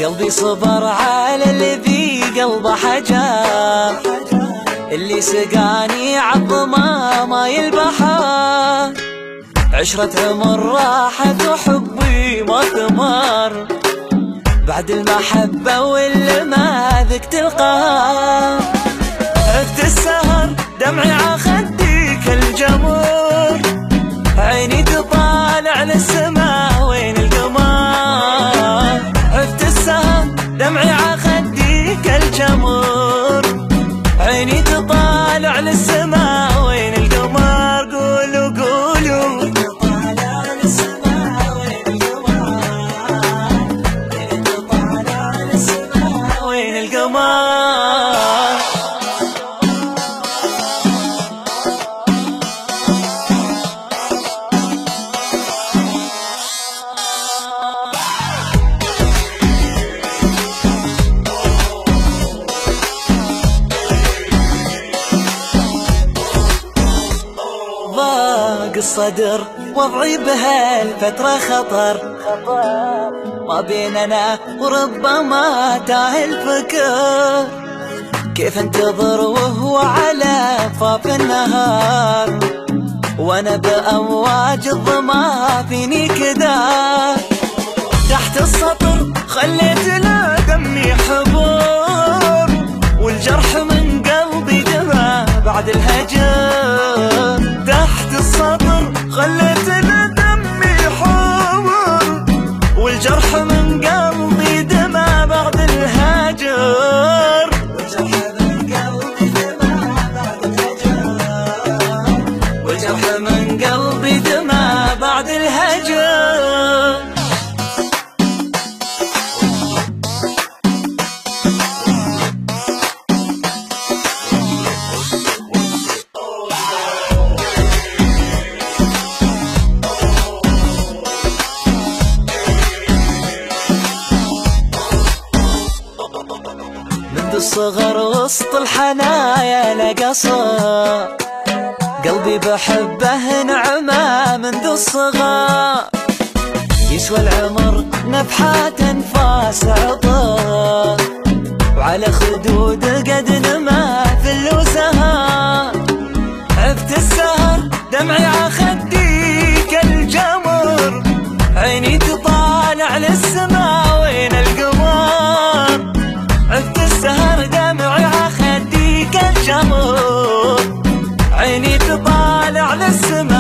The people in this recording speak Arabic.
قلبي صبر على الذي قلبه حجر، اللي سقاني عظمه ماي البحر. عشرة عمر راحت وحبي ما ثمر، بعد المحبة واللي ما ذقت القهر. عدت السهر دمعي عخديك الجمر، عيني تطالع للسما وين القمر. عدت السهر دمعي عخديك الجمر، عيني تطالع للسما وين القمر. قولوا قولوا تطالع للسما وين القمر، تطالع للسما وين القمر. ضاق الصدر وضعي بهالفترة خطر، ما بيننا وربما تاه الفكر. كيف انتظر وهو على فاف النهار، وانا بأمواج الظما فيني كدار. تحت السطر خليت له دمي حبور، والجرح من قلبي دمع بعد الهجر. تحت السطر خليت له دمي حبور، والجرح من قلبي دمع بعد الهجر. والجرح من قلبي دمع بعد الهجر. منذ الصغر وسط الحنايا لقى صار، قلبي بحبه نعمة منذ الصغر. يسوى العمر نفحات انفاس عطر، وعلى خدود قد نما ذل وسهر. عبت السهر دمعي عخديك الجمر، عيني تطالع للسما وين القمر. عبت السهر دمعي عخديك الجمر، عيني تطالع للسما